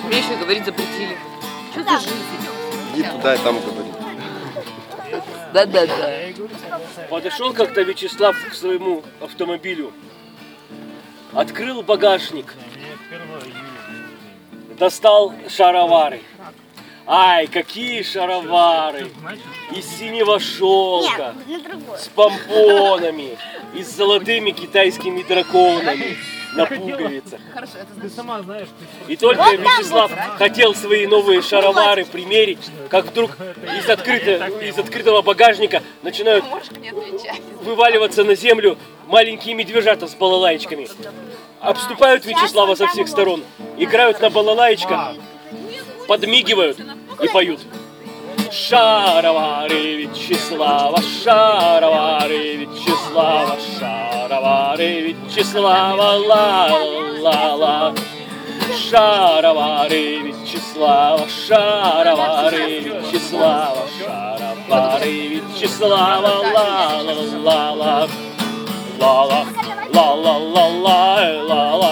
Мне еще говорить запретили. Что за жизнь? Иди туда и там говори. Да-да-да. Подошел как-то Вячеслав к своему автомобилю, открыл багажник, достал шаровары. Ай, какие шаровары! Из синего шелка, с помпонами и с золотыми китайскими драконами на пуговицах. Ты сама знаешь, И только Вячеслав хотел свои новые шаровары примерить, как вдруг из открытого багажника начинают вываливаться на землю маленькие медвежата с балалайчками. Обступают Вячеслава со всех сторон, играют на балалайчках, подмигивают и поют. Шаровары Вячеслава, шаровары Вячеслава, шаровары Вячеслава, ла-ла-ла. Шаровары Вячеслава, шаровары Вячеслава, шаровары Вячеслава, ла-ла-ла-ла. Ла-ла, ла-ла-ла-ла-ла-ла.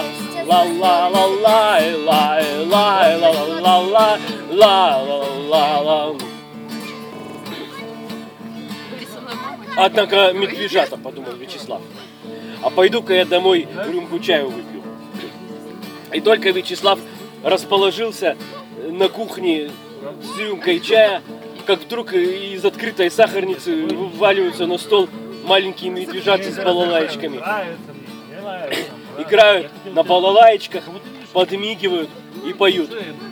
Ла-ла-ла-ла-ла-ла-ла-ла-ла-ла-ла. Однако медвежата, подумал Вячеслав. А пойду-ка я домой рюмку чаю выпью. И только Вячеслав расположился на кухне с рюмкой чая, как вдруг из открытой сахарницы вываливаются на стол маленькие медвежата с балалайчками. Играют на балалайчках, подмигивают и поют.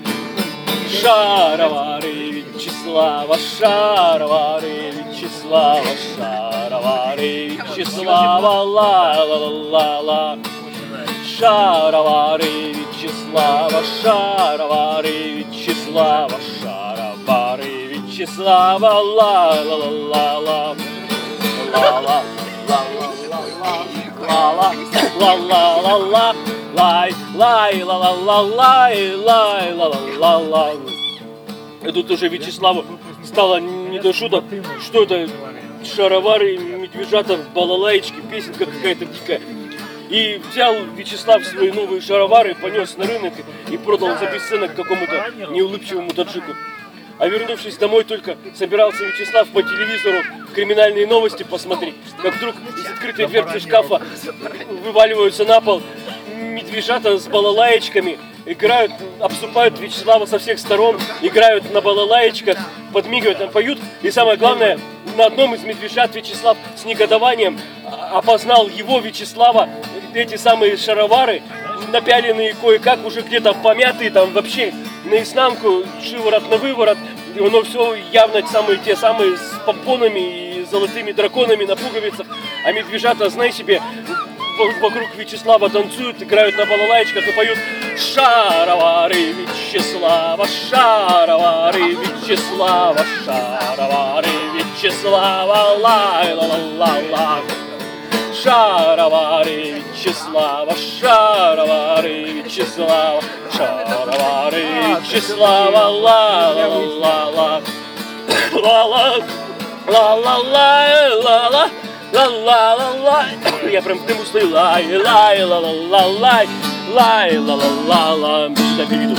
Шаровары Вячеслава, шаровары Вячеслава, шаровары Вячеслава, ла-ла-ла-ла. Шаровары Вячеслава, шаровары Вячеслава, шаровары Вячеслава, ла-ла-ла-ла-ла. Ла-ла, ла-ла-ла-ла, ла-ла-ла-ла, лай, лай, ла-ла-ла-лай, лай, ла-ла-ла-ла. И тут уже Вячеславу стало не до шуток, что это шаровары, медвежата, балалайчики, песенка какая-то дикая. И взял Вячеслав свои новые шаровары, понес на рынок и продал за бесценок какому-то неулыбчивому таджику. А вернувшись домой, только собирался Вячеслав по телевизору криминальные новости посмотреть, как вдруг из открытой дверцы шкафа вываливаются на пол медвежата с балалаечками, играют, обступают Вячеслава со всех сторон, играют на балалаечках, подмигивают, поют. И самое главное, на одном из медвежат Вячеслав с негодованием опознал его, Вячеслава, эти самые шаровары, напяленные кое-как, уже где-то помятые, там вообще наизнанку, шиворот на выворот, но все явно те самые с помпонами и золотыми драконами на пуговицах, а медвежата, знай себе, вокруг Вячеслава танцуют, играют на балалайчиках и поют шаровары Вячеслава, шаровары Вячеслава, шаровары Вячеслава, лай-ла-ла-ла-ла. Шаровары Вячеслава, шаровары Вячеслава, шаровары Вячеслава, ла-ла-ла-ла, ла-ла-ла-ла-ла-ла, ла-ла-ла-ла. Я прям к нему стою, лай-лай-ла-ла-ла-лай, лай-ла-ла-ла-ла, сюда переведу.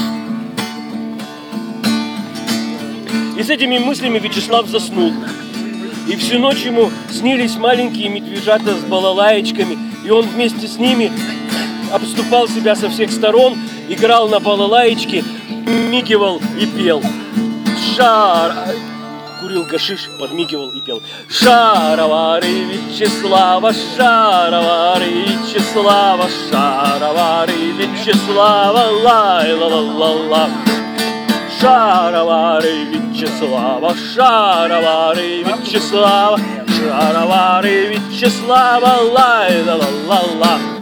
И с этими мыслями Вячеслав заснул. И всю ночь ему снились маленькие медвежата с балалаечками, и он вместе с ними обступал себя со всех сторон, играл на балалаечке, мигивал и пел. Курил гашиш, подмигивал и пел. Шаровары Вячеслава, шаровары Вячеслава, шаровары Вячеслава, лай-ла-ла-ла-ла. Шаровары Вячеслава, шаровары Вячеслава, шаровары Вячеслава, лай-ла-ла-ла-ла.